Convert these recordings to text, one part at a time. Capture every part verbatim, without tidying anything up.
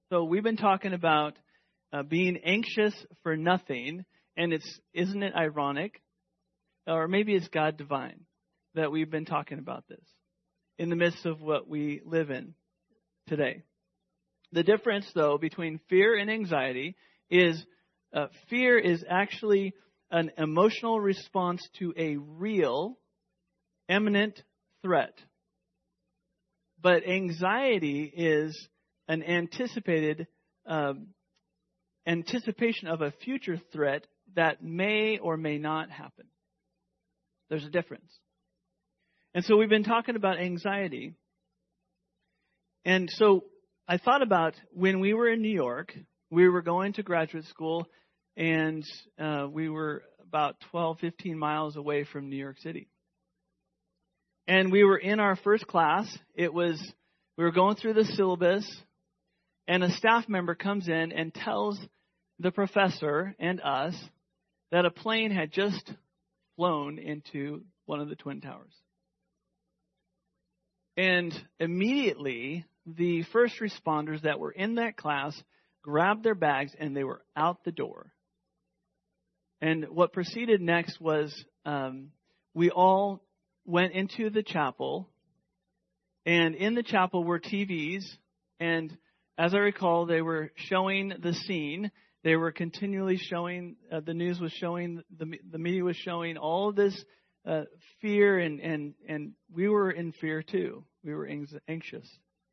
So we've been talking about uh, being anxious for nothing, and it's isn't it ironic, or maybe it's God divine, that we've been talking about this in the midst of what we live in today. The difference, though, between fear and anxiety is uh, fear is actually an emotional response to a real, imminent threat. But anxiety is an anticipated um, anticipation of a future threat that may or may not happen. There's a difference. And so we've been talking about anxiety. And so I thought about when we were in New York, we were going to graduate school, and uh, we were about twelve, fifteen miles away from New York City. And we were in our first class. It was, we were going through the syllabus, and a staff member comes in and tells the professor and us that a plane had just flown into one of the Twin Towers. And immediately, the first responders that were in that class grabbed their bags and they were out the door. And what proceeded next was um, we all went into the chapel, and in the chapel were T Vs, and as I recall, they were showing the scene. They were continually showing, uh, the news was showing, the the media was showing all of this uh, fear, and, and, and we were in fear too. We were anxious.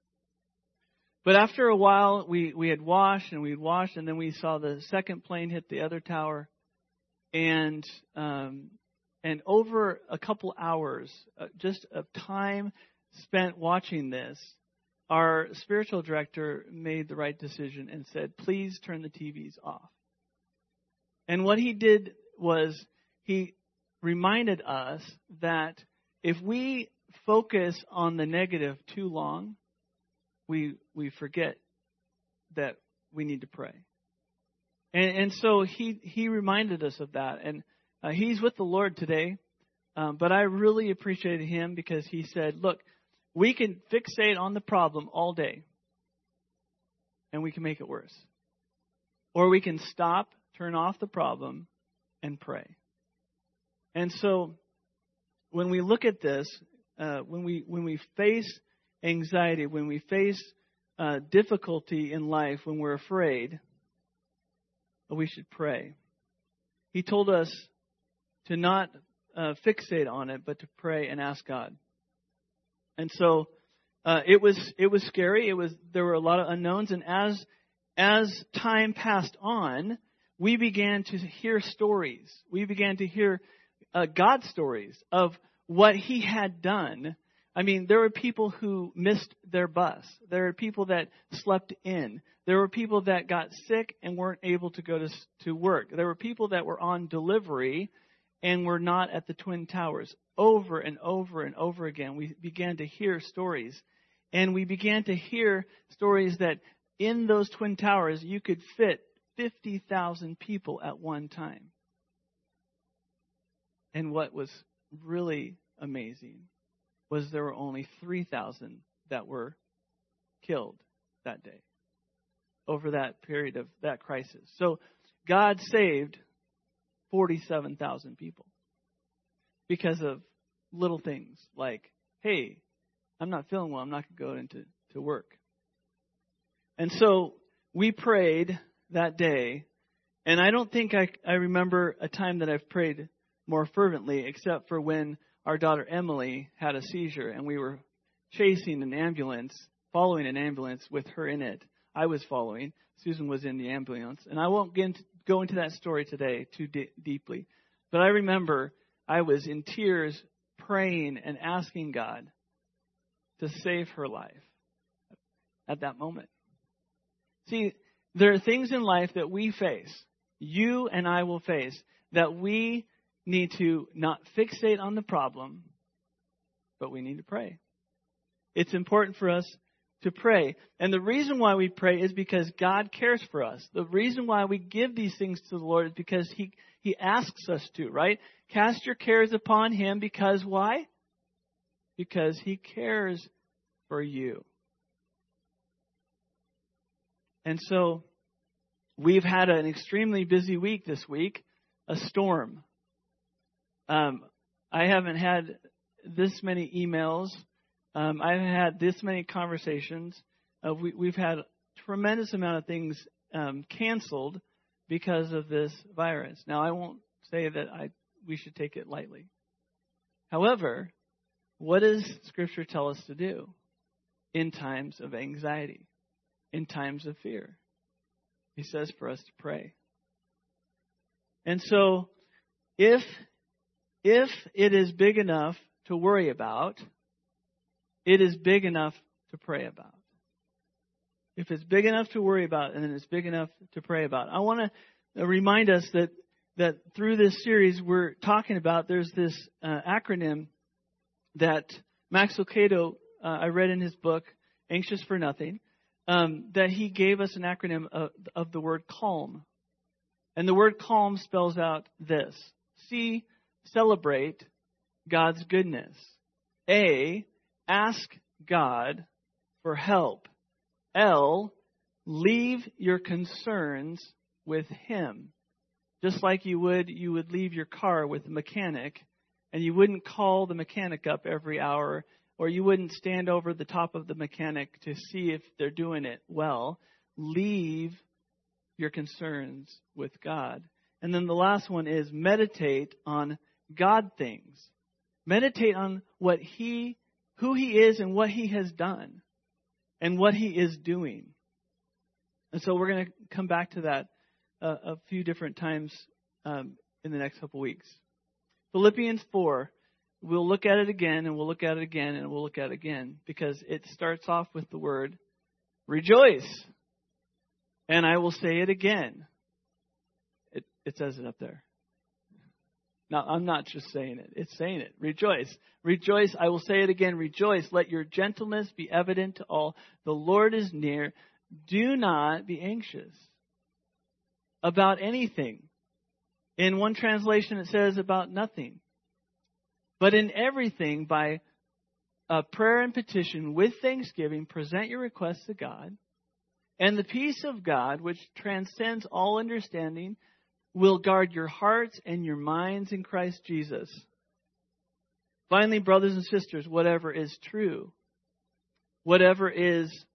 But after a while, we, we had washed and we had washed, and then we saw the second plane hit the other tower, and um, and over a couple hours, uh, just of time spent watching this, our spiritual director made the right decision and said, please turn the T Vs off. And what he did was he reminded us that if we focus on the negative too long, we we forget that we need to pray. And, and so he, he reminded us of that. And uh, he's with the Lord today. Um, but I really appreciated him because he said, look, we can fixate on the problem all day, and we can make it worse. Or we can stop, turn off the problem, and pray. And so when we look at this, uh, when we when we face anxiety, when we face uh, difficulty in life, when we're afraid, we should pray. He told us to not uh, fixate on it, but to pray and ask God. And so uh, it was it was scary. It was there were a lot of unknowns, and as as time passed on, we began to hear stories. We began to hear uh, God stories of what He had done. I mean, there were people who missed their bus. There were people that slept in. There were people that got sick and weren't able to go to to work. There were people that were on delivery and were not at the Twin Towers. Over and over and over again, we began to hear stories. And we began to hear stories that in those Twin Towers, you could fit fifty thousand people at one time. And what was really amazing was there were only three thousand that were killed that day over that period of that crisis. So God saved forty-seven thousand people because of little things like, hey, I'm not feeling well. I'm not going to go into to work. And so we prayed that day. And I don't think I, I remember a time that I've prayed more fervently, except for when our daughter Emily had a seizure and we were chasing an ambulance, following an ambulance with her in it. I was following. Susan was in the ambulance. And I won't get into, go into that story today too de- deeply. But I remember I was in tears praying and asking God to save her life at that moment. See, there are things in life that we face, you and I will face, that we need to not fixate on the problem, but we need to pray. It's important for us to pray. And the reason why we pray is because God cares for us. The reason why we give these things to the Lord is because He, He asks us to, right? Cast your cares upon Him because why? Because He cares for you. And so we've had an extremely busy week this week, a storm. Um, I haven't had this many emails. Um, I've had this many conversations. Uh, we, we've had a tremendous amount of things um, canceled because of this virus. Now, I won't say that I we should take it lightly. However, what does Scripture tell us to do in times of anxiety, in times of fear? He says for us to pray. And so, if if it is big enough to worry about, it is big enough to pray about. If it's big enough to worry about, and then it's big enough to pray about. I want to remind us that that through this series we're talking about, there's this uh, acronym that Max Lucado, uh, I read in his book, Anxious for Nothing, um, that he gave us an acronym of, of the word calm. And the word calm spells out this. C, celebrate God's goodness. A, ask God for help. L, leave your concerns with Him. Just like you would, you would leave your car with the mechanic, and you wouldn't call the mechanic up every hour, or you wouldn't stand over the top of the mechanic to see if they're doing it well. Leave your concerns with God. And then the last one is meditate on God things. Meditate on what He, who He is and what He has done and what He is doing. And so we're going to come back to that uh, a few different times um, in the next couple weeks. Philippians four, we'll look at it again and we'll look at it again and we'll look at it again because it starts off with the word rejoice. And I will say it again. It, it says it up there. Now, I'm not just saying it. It's saying it. Rejoice. Rejoice. I will say it again. Rejoice. Let your gentleness be evident to all. The Lord is near. Do not be anxious about anything. In one translation, it says about nothing. But in everything, by uh, prayer and petition with thanksgiving, present your requests to God. And the peace of God, which transcends all understanding, will guard your hearts and your minds in Christ Jesus. Finally, brothers and sisters, whatever is true, whatever is, do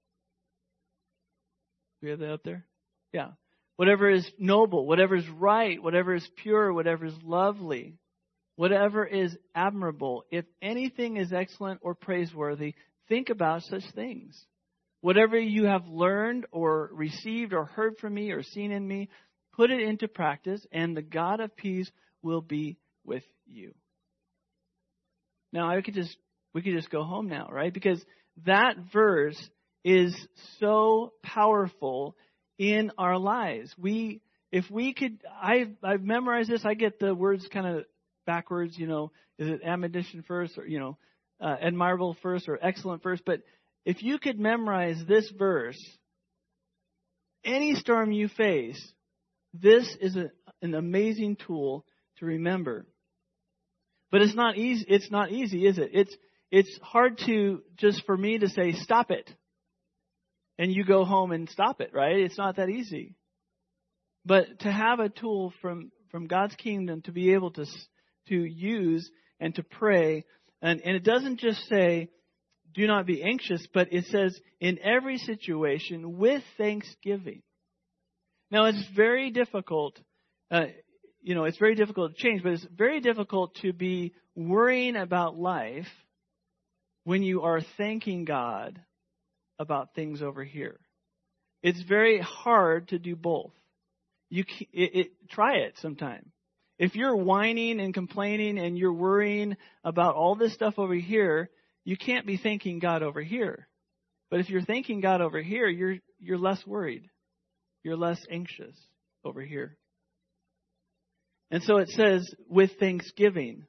we have that up there? Yeah. Whatever is noble, whatever is right, whatever is pure, whatever is lovely, whatever is admirable, if anything is excellent or praiseworthy, think about such things. Whatever you have learned or received or heard from me or seen in me, put it into practice, and the God of peace will be with you. Now, I could just we could just go home now, right? Because that verse is so powerful in our lives. We, if we could, I've, I've memorized this. I get the words kind of backwards. You know, is it admonition first, or you know, uh, admirable first, or excellent first? But if you could memorize this verse, any storm you face, this is a, an amazing tool to remember. But it's not easy. It's not easy, is it? It's it's hard to just for me to say stop it, and you go home and stop it. Right? It's not that easy. But to have a tool from from God's kingdom to be able to to use and to pray, and and it doesn't just say do not be anxious, but it says in every situation with thanksgiving. Now, it's very difficult, uh, you know, it's very difficult to change, but it's very difficult to be worrying about life when you are thanking God about things over here. It's very hard to do both. You it, it, try it sometime. If you're whining and complaining and you're worrying about all this stuff over here, you can't be thanking God over here. But if you're thanking God over here, you're you're less worried. You're less anxious over here. And so it says, with thanksgiving.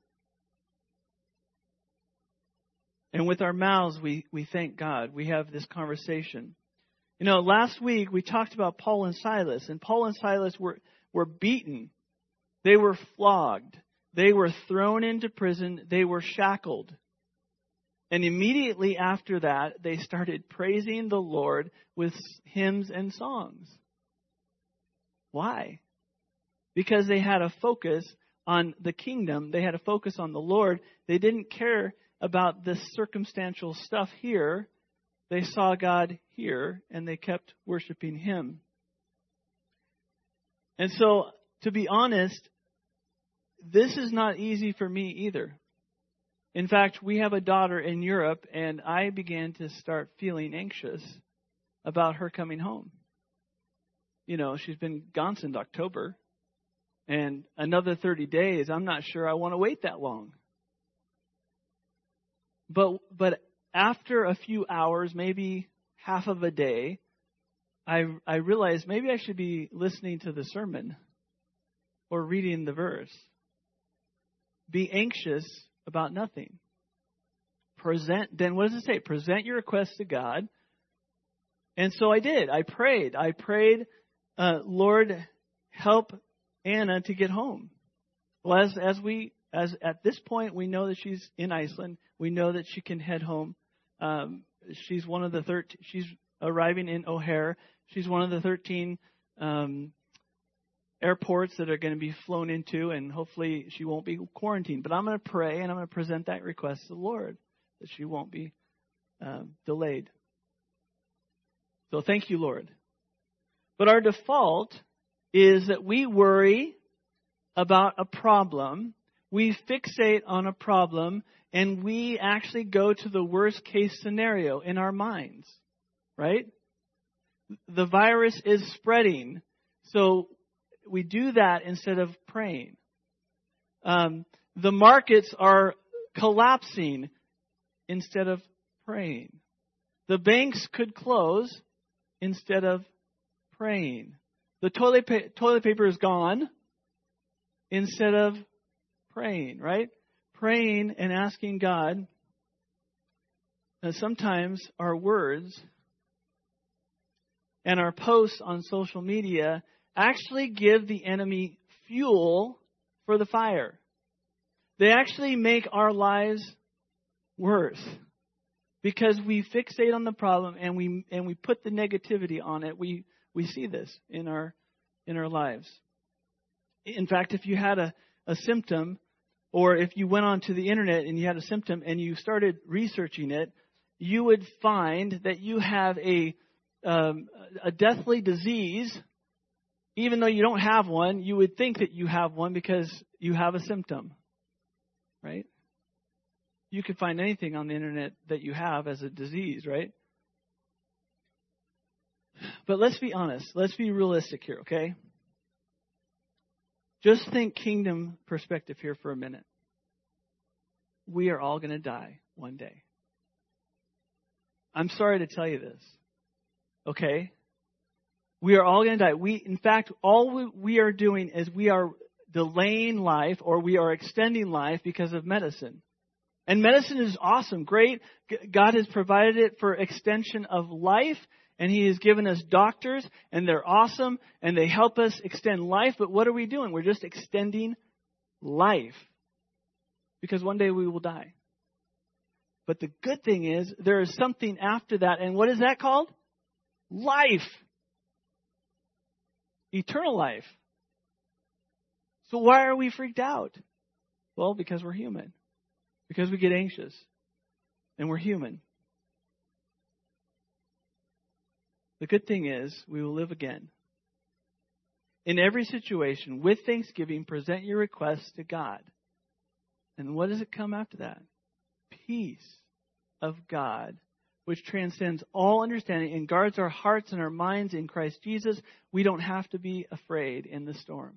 And with our mouths, we, we thank God. We have this conversation. You know, last week we talked about Paul and Silas. And Paul and Silas were, were beaten. They were flogged. They were thrown into prison. They were shackled. And immediately after that, they started praising the Lord with hymns and songs. Why? Because they had a focus on the kingdom. They had a focus on the Lord. They didn't care about this circumstantial stuff here. They saw God here, and they kept worshiping him. And so, to be honest, this is not easy for me either. In fact, we have a daughter in Europe, and I began to start feeling anxious about her coming home. You know, she's been gone since October, and another thirty days, I'm not sure I want to wait that long. But but after a few hours, maybe half of a day, I I realized maybe I should be listening to the sermon or reading the verse. Be anxious about nothing. Present, then what does it say? Present your requests to God. And so I did. I prayed. I prayed, uh, Lord, help Anna to get home. Well, as as we as at this point we know that she's in Iceland. We know that she can head home. Um, she's one of the thirteen. She's arriving in O'Hare. She's one of the thirteen um, airports that are going to be flown into, and hopefully she won't be quarantined. But I'm going to pray, and I'm going to present that request to the Lord that she won't be um, delayed. So thank you, Lord. But our default is that we worry about a problem, we fixate on a problem, and we actually go to the worst case scenario in our minds, right? The virus is spreading, so we do that instead of praying. Um, the markets are collapsing instead of praying. The banks could close instead of praying. The toilet pa- toilet paper is gone instead of praying, right? Praying and asking God. And sometimes our words and our posts on social media actually give the enemy fuel for the fire. They actually make our lives worse because we fixate on the problem and we and we put the negativity on it. We we see this in our in our lives. In fact, if you had a, a symptom, or if you went onto the internet and you had a symptom and you started researching it, you would find that you have a um, a deathly disease. Even though you don't have one, you would think that you have one because you have a symptom, right? You could find anything on the internet that you have as a disease, right? But let's be honest. Let's be realistic here, okay? Just think kingdom perspective here for a minute. We are all going to die one day. I'm sorry to tell you this, okay? We are all going to die. We, in fact, all we, we are doing is we are delaying life, or we are extending life because of medicine. And medicine is awesome, great. God has provided it for extension of life, and He has given us doctors, and they're awesome, and they help us extend life. But what are we doing? We're just extending life because one day we will die. But the good thing is there is something after that, and what is that called? Life. Eternal life. So why are we freaked out? Well, because we're human. Because we get anxious. And we're human. The good thing is we will live again. In every situation, with thanksgiving, present your requests to God. And what does it come after that? Peace of God, which transcends all understanding and guards our hearts and our minds in Christ Jesus. We don't have to be afraid in the storm.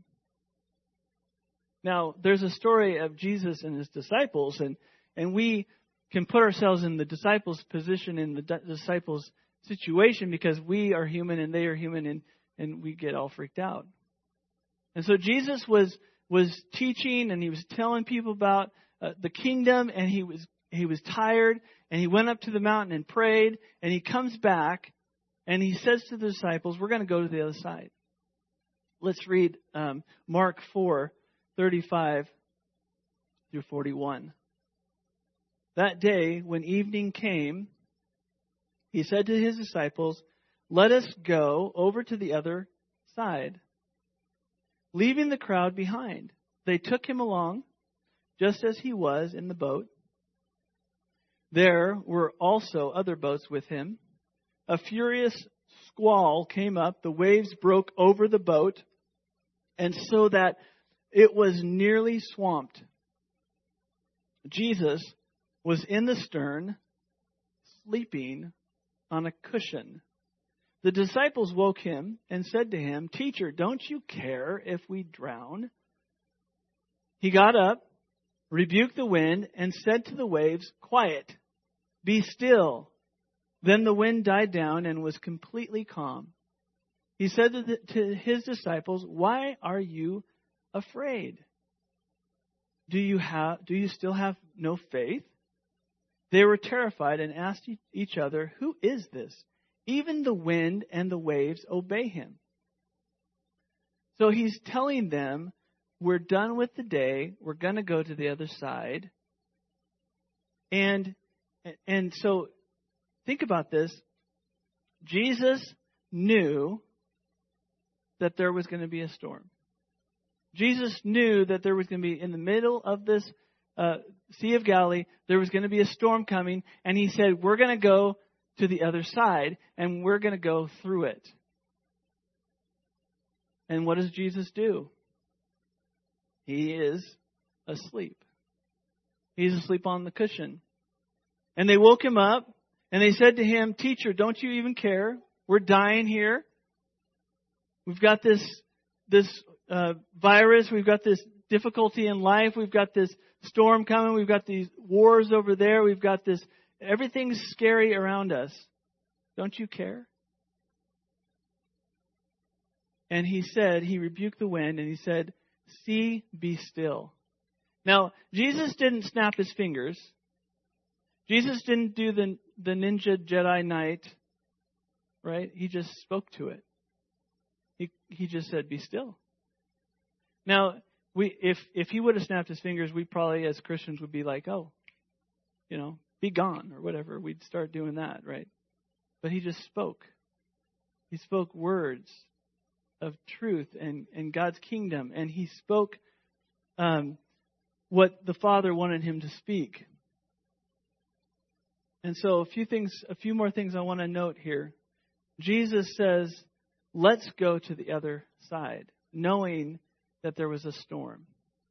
Now, there's a story of Jesus and His disciples, and, and we can put ourselves in the disciples' position, in the disciples' situation, because we are human and they are human, and, and we get all freaked out. And so Jesus was was teaching, and He was telling people about uh, the kingdom, and he was he was tired, and He went up to the mountain and prayed, and He comes back, and He says to the disciples, we're going to go to the other side. Let's read um, Mark four, thirty-five through forty-one. That day, when evening came, he said to his disciples, "Let us go over to the other side." Leaving the crowd behind, they took him along, just as he was in the boat. There were also other boats with him. A furious squall came up. The waves broke over the boat, and so that it was nearly swamped. Jesus was in the stern, sleeping on a cushion. The disciples woke him and said to him, "Teacher, don't you care if we drown?" He got up, rebuked the wind, and said to the waves, "Quiet, be still." Then the wind died down and was completely calm. He said to, the, to his disciples, "Why are you afraid? Do you have, do you still have no faith?" They were terrified and asked each other, "Who is this? Even the wind and the waves obey him." So he's telling them, we're done with the day. We're going to go to the other side. And, and so think about this. Jesus knew that there was going to be a storm. Jesus knew that there was going to be, in the middle of this uh, Sea of Galilee, there was going to be a storm coming. And he said, we're going to go to the other side, and we're going to go through it. And what does Jesus do? He is asleep. He's asleep on the cushion. And they woke him up, and they said to him, "Teacher, don't you even care? We're dying here. We've got this this uh, virus. We've got this difficulty in life. We've got this storm coming. We've got these wars over there. We've got this. Everything's scary around us. Don't you care?" And he said, he rebuked the wind, and he said, "Sea, be still." Now, Jesus didn't snap his fingers. Jesus didn't do the, the ninja Jedi Knight, right? He just spoke to it. He he just said, "Be still." Now, we if if he would have snapped his fingers, we probably as Christians would be like, "Oh, you know, be gone," or whatever. We'd start doing that, right? But he just spoke. He spoke words of truth and, and God's kingdom. And he spoke um, what the Father wanted him to speak. And so a few things, a few more things I want to note here. Jesus says, let's go to the other side, knowing that there was a storm.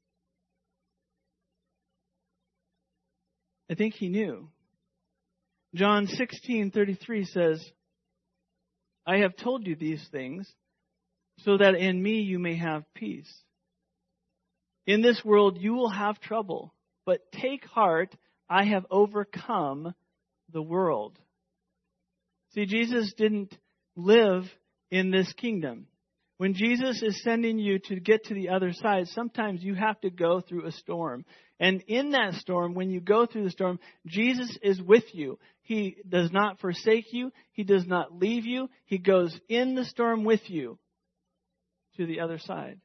I think he knew. John sixteen thirty-three says, "I have told you these things so that in me you may have peace. In this world you will have trouble, but take heart, I have overcome the world." See, Jesus didn't live in this kingdom. When Jesus is sending you to get to the other side, sometimes you have to go through a storm. And in that storm, when you go through the storm, Jesus is with you. He does not forsake you. He does not leave you. He goes in the storm with you to the other side.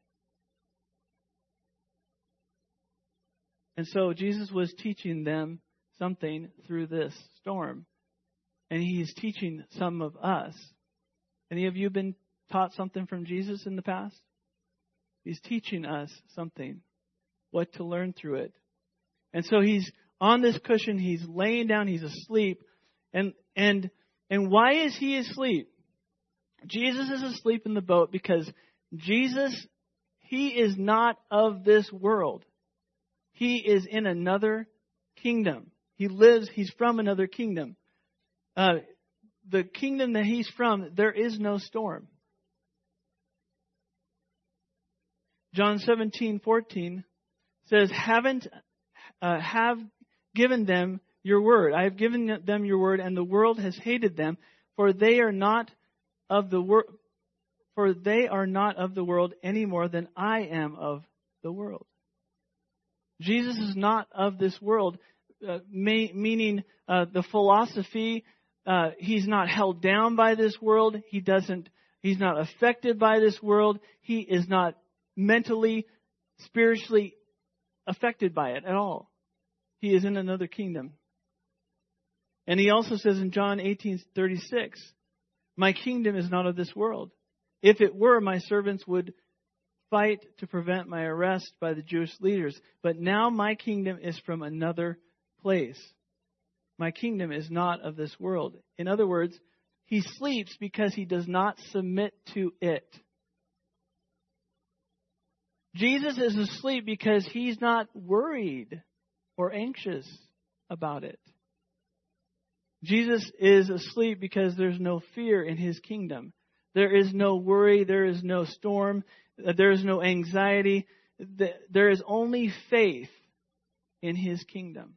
And so Jesus was teaching them something through this storm. And he's teaching some of us. Any of you been taught something from Jesus in the past? He's teaching us something, what to learn through it. And so he's on this cushion, he's laying down, he's asleep. And and and why is he asleep? Jesus is asleep in the boat because Jesus, he is not of this world. He is in another kingdom. He lives, he's from another kingdom. Uh, the kingdom that he's from, there is no storm. John seventeen fourteen says, haven't uh, have given them your word. I have given them your word, and the world has hated them, for they are not of the world. For they are not of the world any more than I am of the world. Jesus is not of this world, uh, may, meaning uh, the philosophy. Uh, he's not held down by this world. He doesn't. He's not affected by this world. He is not mentally, spiritually affected by it at all. He is in another kingdom. And he also says in John eighteen thirty-six, my kingdom is not of this world. If it were, my servants would fight to prevent my arrest by the Jewish leaders. But now my kingdom is from another place. My kingdom is not of this world. In other words, he sleeps because he does not submit to it. Jesus is asleep because he's not worried or anxious about it. Jesus is asleep because there's no fear in his kingdom. There is no worry. There is no storm. There is no anxiety. There is only faith in his kingdom.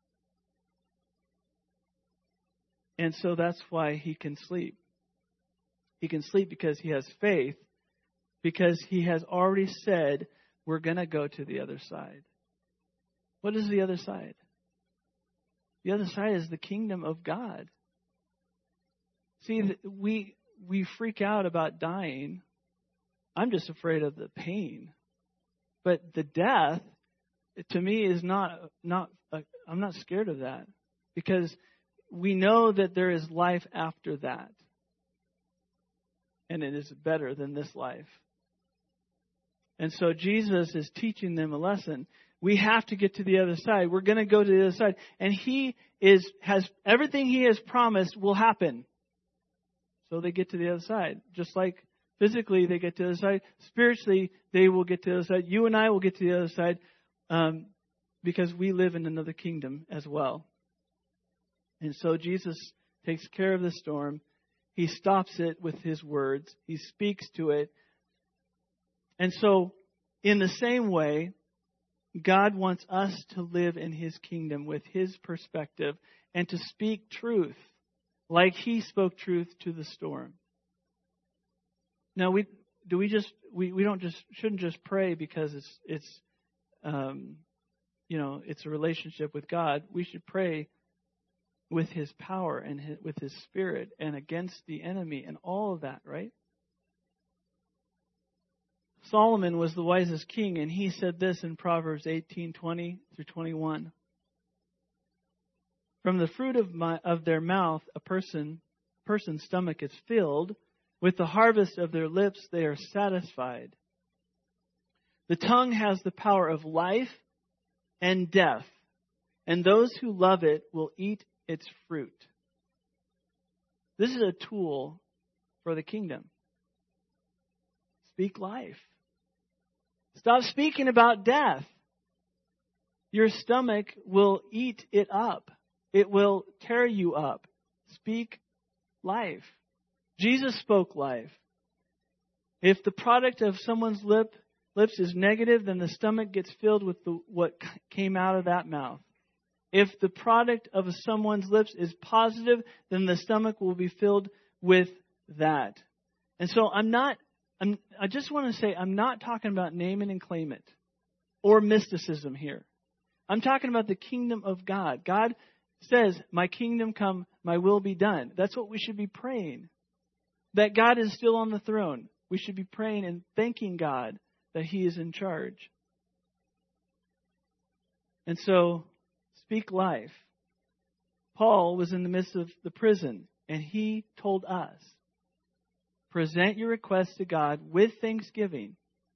And so that's why he can sleep. He can sleep because he has faith, because he has already said, we're going to go to the other side. What is the other side? The other side is the kingdom of God. See, we we freak out about dying. I'm just afraid of the pain. But the death, to me, is not, not a, I'm not scared of that. Because we know that there is life after that. And it is better than this life. And so Jesus is teaching them a lesson. We have to get to the other side. We're going to go to the other side. And he is has everything he has promised will happen. So they get to the other side. Just like physically they get to the other side. Spiritually, they will get to the other side. You and I will get to the other side um, because we live in another kingdom as well. And so Jesus takes care of the storm. He stops it with his words. He speaks to it. And so in the same way, God wants us to live in his kingdom with his perspective and to speak truth like he spoke truth to the storm. Now, we do we just we, we don't just shouldn't just pray because it's it's um, you know it's a relationship with God. We should pray with his power and his, with his spirit and against the enemy and all of that, right? Solomon was the wisest king, and he said this in Proverbs eighteen twenty through twenty-one. From the fruit of my of their mouth, a person person's stomach is filled. With the harvest of their lips, they are satisfied. The tongue has the power of life and death, and those who love it will eat its fruit. This is a tool for the kingdom. Speak life. Stop speaking about death. Your stomach will eat it up. It will tear you up. Speak life. Jesus spoke life. If the product of someone's lip lips is negative, then the stomach gets filled with the, what came out of that mouth. If the product of someone's lips is positive, then the stomach will be filled with that. And so I'm not, I'm, I just want to say, I'm not talking about name it and claim it or mysticism here. I'm talking about the kingdom of God. God says, my kingdom come, my will be done. That's what we should be praying. That God is still on the throne. We should be praying and thanking God that he is in charge. And so, speak life. Paul was in the midst of the prison, and he told us, present your requests to God with thanksgiving.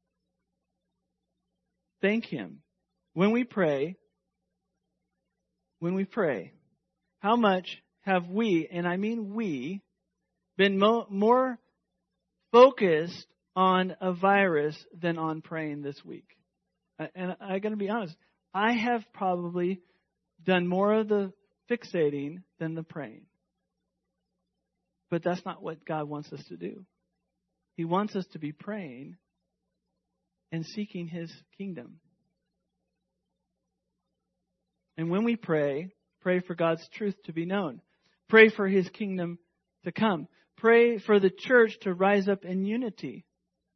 Thank him. When we pray, when we pray, how much have we, and I mean we, been mo- more focused on a virus than on praying this week? And I got to be honest, I have probably done more of the fixating than the praying. But that's not what God wants us to do. He wants us to be praying and seeking his kingdom. And when we pray, pray for God's truth to be known. Pray for his kingdom to come. Pray for the church to rise up in unity.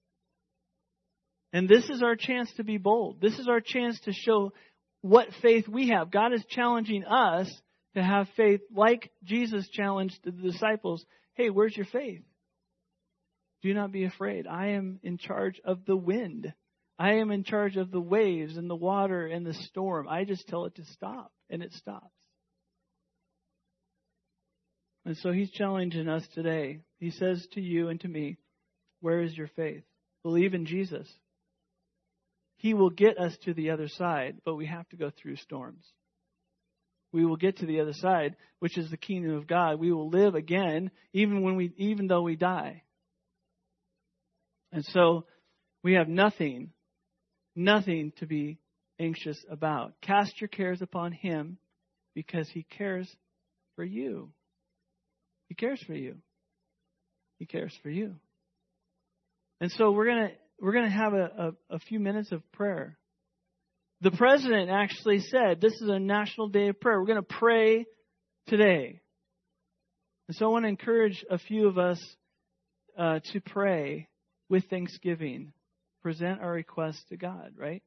And this is our chance to be bold. This is our chance to show what faith we have. God is challenging us to have faith like Jesus challenged the disciples. Hey, where's your faith? Do not be afraid. I am in charge of the wind. I am in charge of the waves and the water and the storm. I just tell it to stop, and it stops. And so he's challenging us today. He says to you and to me, where is your faith? Believe in Jesus. He will get us to the other side, but we have to go through storms. We will get to the other side, which is the kingdom of God. We will live again, even when we, even though we die. And so we have nothing, nothing to be anxious about. Cast your cares upon him because he cares for you. He cares for you. He cares for you. And so we're gonna we're gonna have a, a, a few minutes of prayer. The president actually said this is a national day of prayer. We're gonna pray today. And so I want to encourage a few of us uh, to pray with thanksgiving. Present our requests to God, right?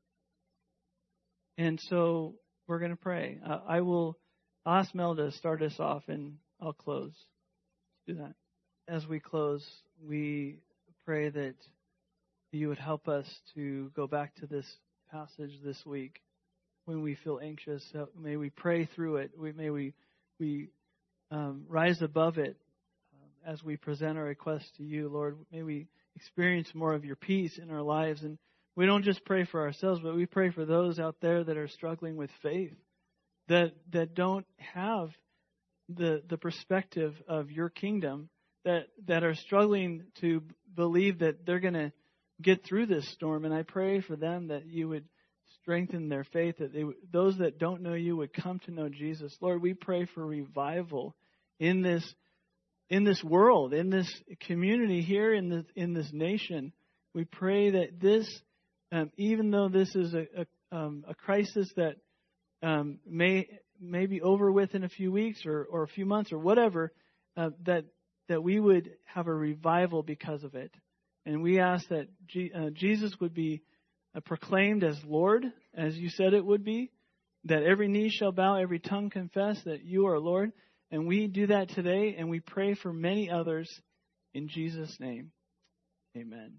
And so we're going to pray. Uh, I will ask Mel to start us off, and I'll close. Let's do that. As we close, we pray that you would help us to go back to this passage this week when we feel anxious. Uh, may we pray through it. We, may we we um, rise above it um, as we present our requests to you, Lord. May we experience more of your peace in our lives. And we don't just pray for ourselves, but we pray for those out there that are struggling with faith, that that don't have the the perspective of your kingdom, that that are struggling to believe that they're going to get through this storm. And I pray for them that you would strengthen their faith, that they, those that don't know you would come to know Jesus. Lord, we pray for revival in this in this world, in this community here, in this in this nation. We pray that this, um, even though this is a a, um, a crisis that um, may may be over with in a few weeks or, or a few months or whatever, uh, that that we would have a revival because of it. And we ask that G, uh, Jesus would be uh, proclaimed as Lord, as you said it would be, that every knee shall bow, every tongue confess that you are Lord. And we do that today, and we pray for many others in Jesus' name. Amen.